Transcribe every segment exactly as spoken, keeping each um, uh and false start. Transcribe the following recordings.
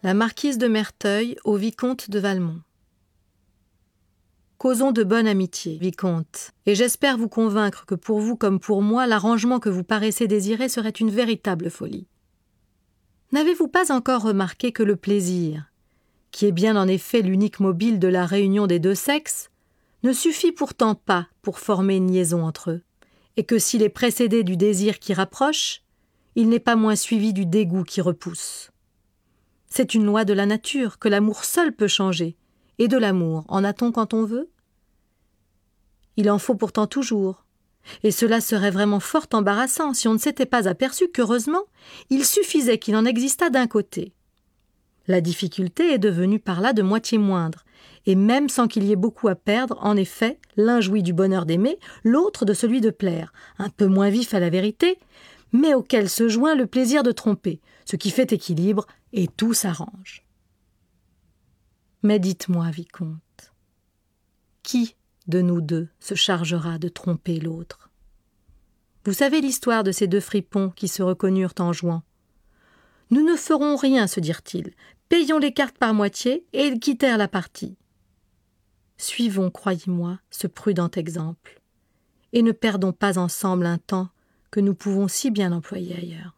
La marquise de Merteuil au vicomte de Valmont. Causons de bonne amitié, vicomte, et j'espère vous convaincre que pour vous comme pour moi, l'arrangement que vous paraissez désirer serait une véritable folie. N'avez-vous pas encore remarqué que le plaisir, qui est bien en effet l'unique mobile de la réunion des deux sexes, ne suffit pourtant pas pour former une liaison entre eux, et que s'il est précédé du désir qui rapproche, il n'est pas moins suivi du dégoût qui repousse. C'est une loi de la nature que l'amour seul peut changer, et de l'amour, en a-t-on quand on veut? Il en faut pourtant toujours, et cela serait vraiment fort embarrassant si on ne s'était pas aperçu qu'heureusement, il suffisait qu'il en existât d'un côté. La difficulté est devenue par là de moitié moindre, et même sans qu'il y ait beaucoup à perdre, en effet, l'un jouit du bonheur d'aimer, l'autre de celui de plaire, un peu moins vif à la vérité, mais auquel se joint le plaisir de tromper, ce qui fait équilibre, et tout s'arrange. Mais dites-moi, vicomte, qui de nous deux se chargera de tromper l'autre? Vous savez l'histoire de ces deux fripons qui se reconnurent en jouant. Nous ne ferons rien, se dirent-ils, payons les cartes par moitié, et ils quittèrent la partie. Suivons, croyez-moi, ce prudent exemple, et ne perdons pas ensemble un temps que nous pouvons si bien employer ailleurs.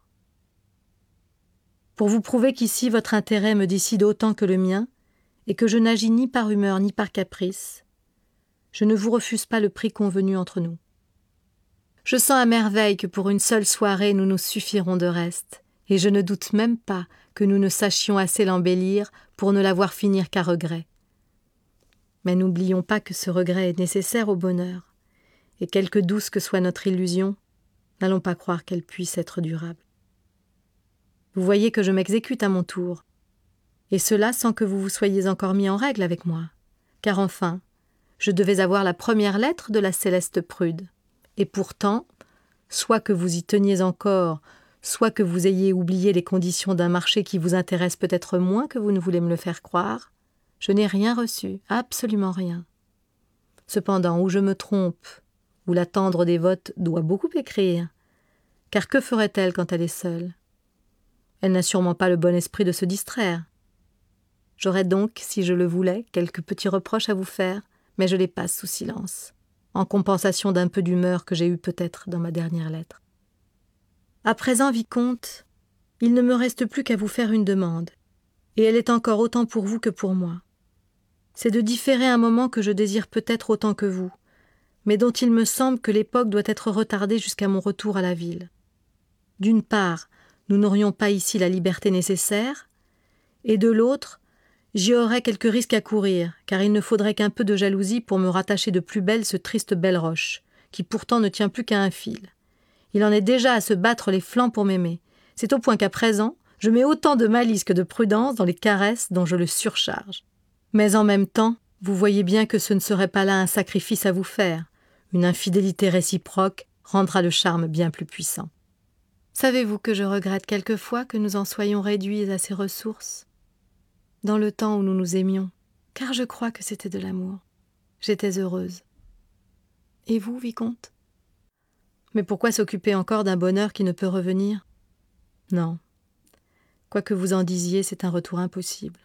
Pour vous prouver qu'ici votre intérêt me décide autant que le mien, et que je n'agis ni par humeur ni par caprice, je ne vous refuse pas le prix convenu entre nous. Je sens à merveille que pour une seule soirée nous nous suffirons de reste, et je ne doute même pas que nous ne sachions assez l'embellir pour ne la voir finir qu'à regret. Mais n'oublions pas que ce regret est nécessaire au bonheur, et quelque douce que soit notre illusion, n'allons pas croire qu'elle puisse être durable. Vous voyez que je m'exécute à mon tour, et cela sans que vous vous soyez encore mis en règle avec moi, car enfin, je devais avoir la première lettre de la céleste prude, et pourtant, soit que vous y teniez encore, soit que vous ayez oublié les conditions d'un marché qui vous intéresse peut-être moins que vous ne voulez me le faire croire, je n'ai rien reçu, absolument rien. Cependant, où je me trompe, où la tendre dévote doit beaucoup écrire, car que ferait-elle quand elle est seule? Elle n'a sûrement pas le bon esprit de se distraire. J'aurais donc, si je le voulais, quelques petits reproches à vous faire, mais je les passe sous silence, en compensation d'un peu d'humeur que j'ai eue peut-être dans ma dernière lettre. À présent, vicomte, il ne me reste plus qu'à vous faire une demande, et elle est encore autant pour vous que pour moi. C'est de différer un moment que je désire peut-être autant que vous, mais dont il me semble que l'époque doit être retardée jusqu'à mon retour à la ville. D'une part, nous n'aurions pas ici la liberté nécessaire, et de l'autre, j'y aurais quelques risques à courir, car il ne faudrait qu'un peu de jalousie pour me rattacher de plus belle ce triste Belle-Roche, qui pourtant ne tient plus qu'à un fil. Il en est déjà à se battre les flancs pour m'aimer. C'est au point qu'à présent, je mets autant de malice que de prudence dans les caresses dont je le surcharge. Mais en même temps, vous voyez bien que ce ne serait pas là un sacrifice à vous faire. Une infidélité réciproque rendra le charme bien plus puissant. Savez-vous que je regrette quelquefois que nous en soyons réduits à ces ressources dans le temps où nous nous aimions, car je crois que c'était de l'amour. J'étais heureuse. Et vous, vicomte? Mais pourquoi s'occuper encore d'un bonheur qui ne peut revenir? Non. Quoi que vous en disiez, c'est un retour impossible.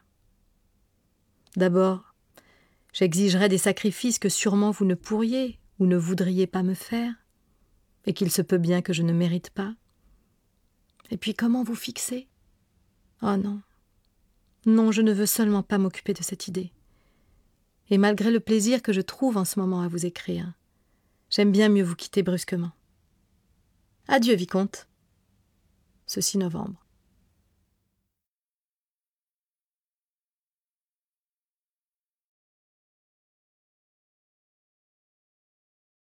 D'abord, j'exigerais des sacrifices que sûrement vous ne pourriez ou ne voudriez pas me faire, et qu'il se peut bien que je ne mérite pas. Et puis comment vous fixer? Oh non. Non, je ne veux seulement pas m'occuper de cette idée. Et malgré le plaisir que je trouve en ce moment à vous écrire, j'aime bien mieux vous quitter brusquement. Adieu, vicomte. Ce six novembre.